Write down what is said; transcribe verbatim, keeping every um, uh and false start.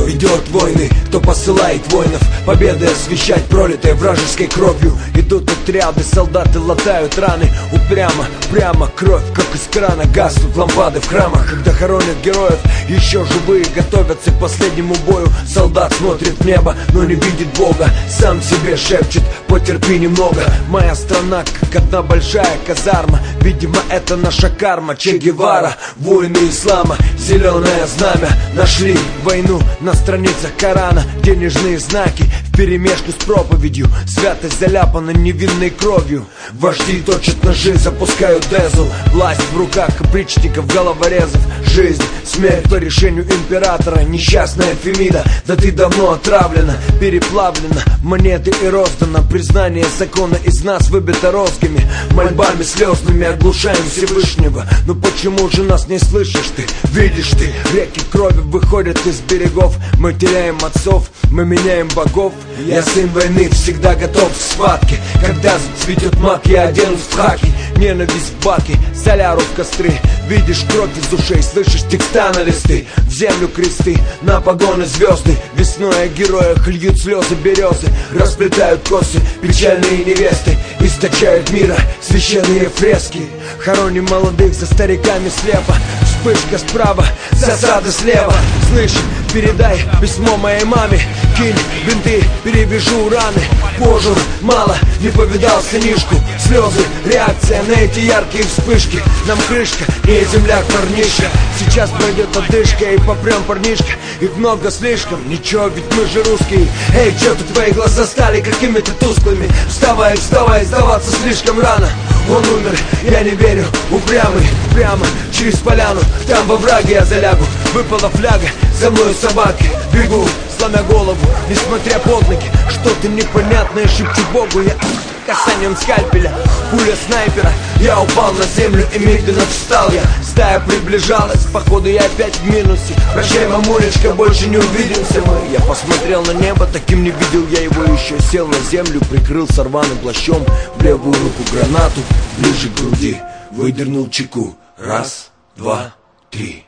ведет войны, кто посылает воинов победы освещать пролитой вражеской кровью. Идут отряды, солдаты латают раны. Упрямо, прямо кровь, как из крана. Гаснут лампады в храмах, когда хоронят героев. Еще живые готовятся к последнему бою. Солдат смотрит в небо, но не видит Бога. Сам себе шепчет: потерпи немного. Моя страна, как одна большая казарма. Видимо, это наша карма. Че Гевара, воины ислама, зеленое знамя. Нашли войну на страницах Корана. Денежные знаки вперемешку с проповедью. Святость заляпана невинной кровью. Вожди точат ножи, запускают дезу. Власть в руках опричников, головорезов. Жизнь, смерть по решению императора. Несчастная Фемида, да ты давно отравлена, переплавлена в монеты и роздана. Признание закона из нас выбито розгами. Мольбами слезными оглушаем Всевышнего. Но почему же нас не слышишь ты? Видишь ты, реки крови выходят из берегов. Мы теряем отцов, мы меняем богов. Я сын войны, всегда готов к схватке. Когда зацветет мак, я оденусь в хаки. Ненависть в баке, соляру в костры. Видишь кровь из ушей, слышишь текста на листы. В землю кресты, на погоны звезды. Весной о героях льют слезы березы. Расплетают косы печальные невесты. Источают мира священные фрески. Хороним молодых за стариками слепо. Вспышка справа, засада слева. Слышь, передай письмо моей маме. Кинь бинты, перевяжу раны. Кожу мало, не повидал сынишку. Слезы, реакция на эти яркие вспышки. Нам крышка, не земляк, парнишка. Сейчас пройдет одышка и попрем, парнишка. Их много слишком, ничего, ведь мы же русские. Эй, чё-то твои глаза стали какими-то тусклыми. Вставай, вставай, сдаваться слишком рано. Он умер, я не верю, упрямый. Прямо через поляну, там во враге я залягу. Выпала фляга, за мною собаки. Бегу, сломя голову, несмотря под ноги. Что-то непонятное шепчу Богу я. Касанием скальпеля, пуля снайпера. Я упал на землю и медленно встал я. Стая приближалась, походу я опять в минусе. Прощай, мамулечка, больше не увидимся мы. Я посмотрел на небо, таким не видел я его еще. Сел на землю, прикрылся рваным плащом. В левую руку гранату, ближе к груди выдернул чеку. Раз, два, три.